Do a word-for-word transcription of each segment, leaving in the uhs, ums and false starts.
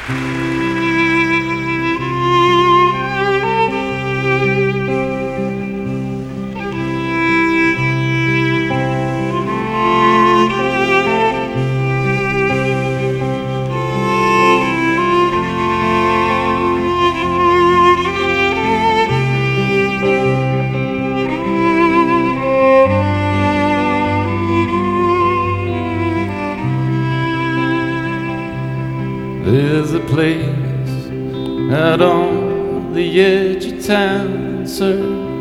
There's a place out on the edge of town, sir,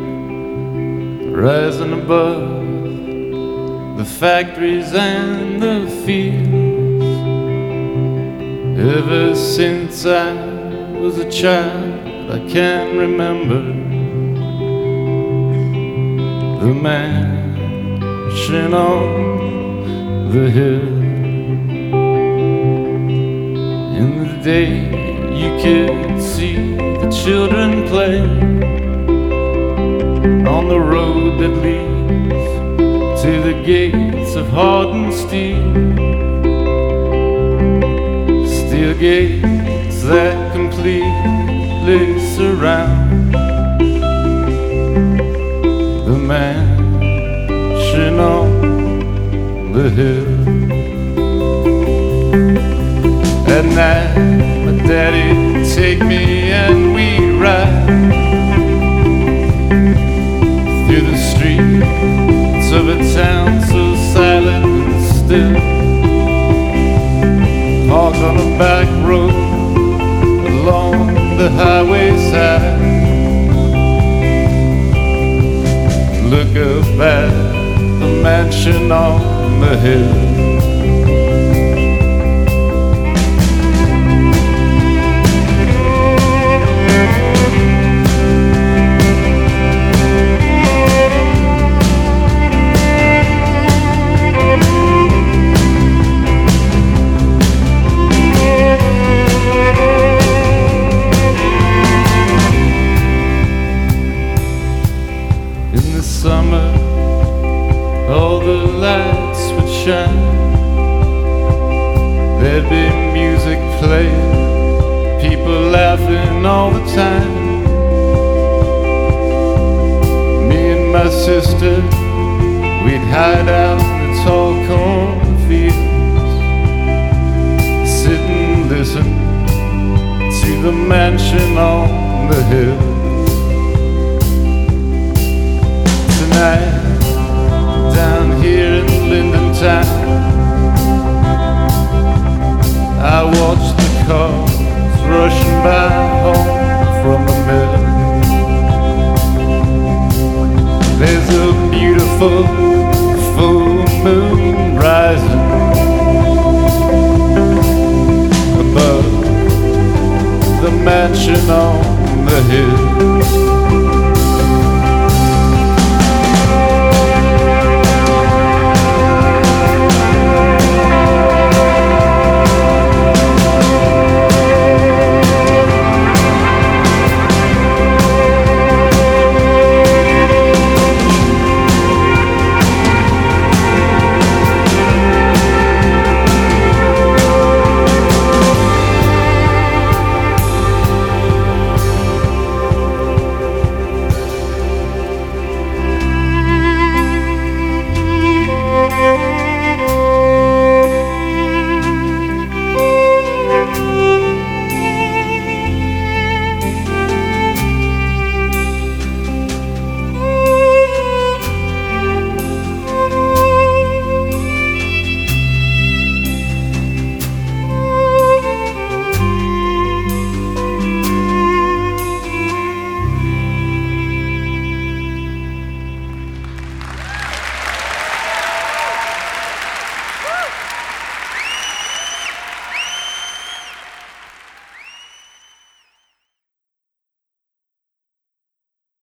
rising above the factories and the fields. Ever since I was a child, I can remember the mansion on the hill. In the day you could see the children play on the road that leads to the gates of hardened steel, steel gates that completely surround the mansion on the hill. At night, my daddy'd take me and we'd ride through the streets of a town so silent and still, park on a back road along the highway side, look up at the mansion on the hill. Summer, all the lights would shine. There'd be music playing, people laughing all the time. Me and my sister, we'd hide out in the tall cornfields, sit and listen to the mansion on the hill. Tonight, down here in Linden Town, I watch the cars rushing by home from the mill. There's a beautiful full moon rising above the mansion on the hill.